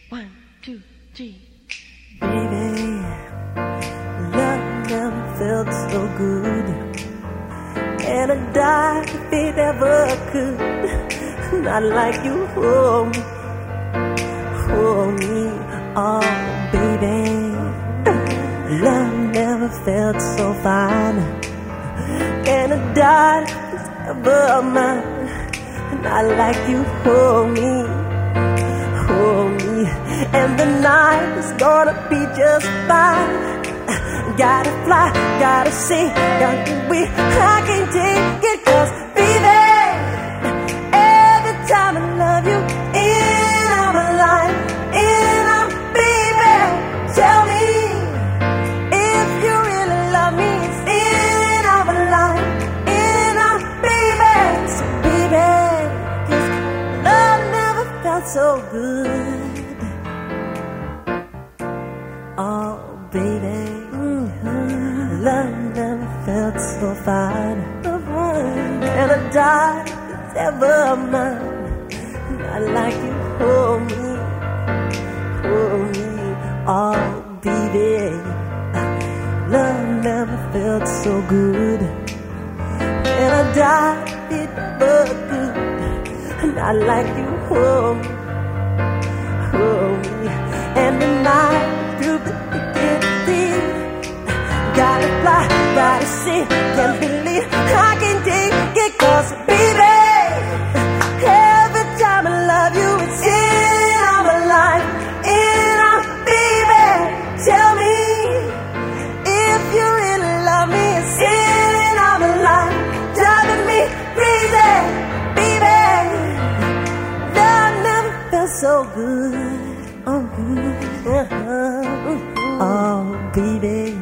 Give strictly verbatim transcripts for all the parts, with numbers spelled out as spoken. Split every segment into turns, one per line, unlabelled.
One, two, three.
Baby, love never felt so good, and I'd die if it ever could. Not like you hold me, hold me, oh baby. Love never felt so fine, and I'd die if it's ever mine. Not like you hold me, hold me, and the night is gonna be just fine. Gotta fly, gotta see, gotta be, I can't take it, cause baby, every time I love you, in I'm alive, in I'm baby. Tell me if you really love me, in I'm alive, in I'm baby. So baby, cause love never felt so good. Oh baby, mm-hmm. Love never felt so fine, and I died if it's ever mine. Not like you hold me, hold me, oh baby. Love never felt so good, and I died if it ever could. Not like you hold me, hold me, and the night through the beginning. Gotta fly, gotta see, can't believe I can take it, cause baby, every time I love you, it's in, I'm alive, in, I'm baby. Tell me if you really love me, it's in, I'm alive, driving me crazy, baby. Love never felt so good, oh good, uh-huh. Oh baby.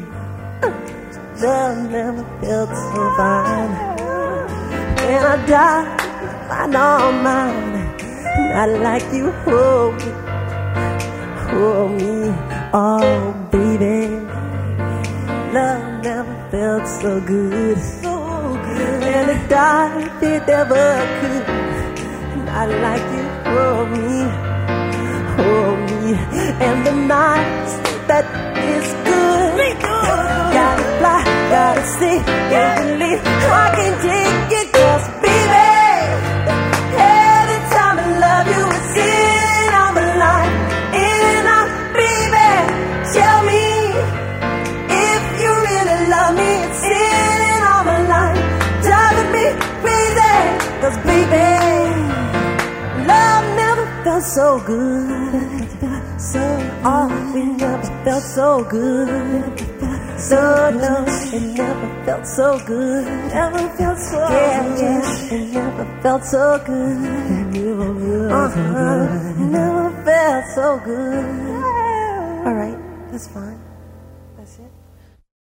Love never felt so fine, and I died if I know mine. Not like you hold me, hold me, oh baby. Love never felt so good, so good, and I died if it ever could. Not like you hold me, hold me, and the nights that is good. Gotta fly, gotta see, can't believe I can take it, cause baby, every time I love you, it's in, I'm alive, in, I'm baby. Tell me if you really love me, it's in, I'm alive, driving me crazy, cause baby, love never felt so good, so, oh, it never felt so good. So no, it never felt so good. Never felt so yeah, good. Yeah, it never felt so good. Never felt so good. Never felt so good. All right, that's fine.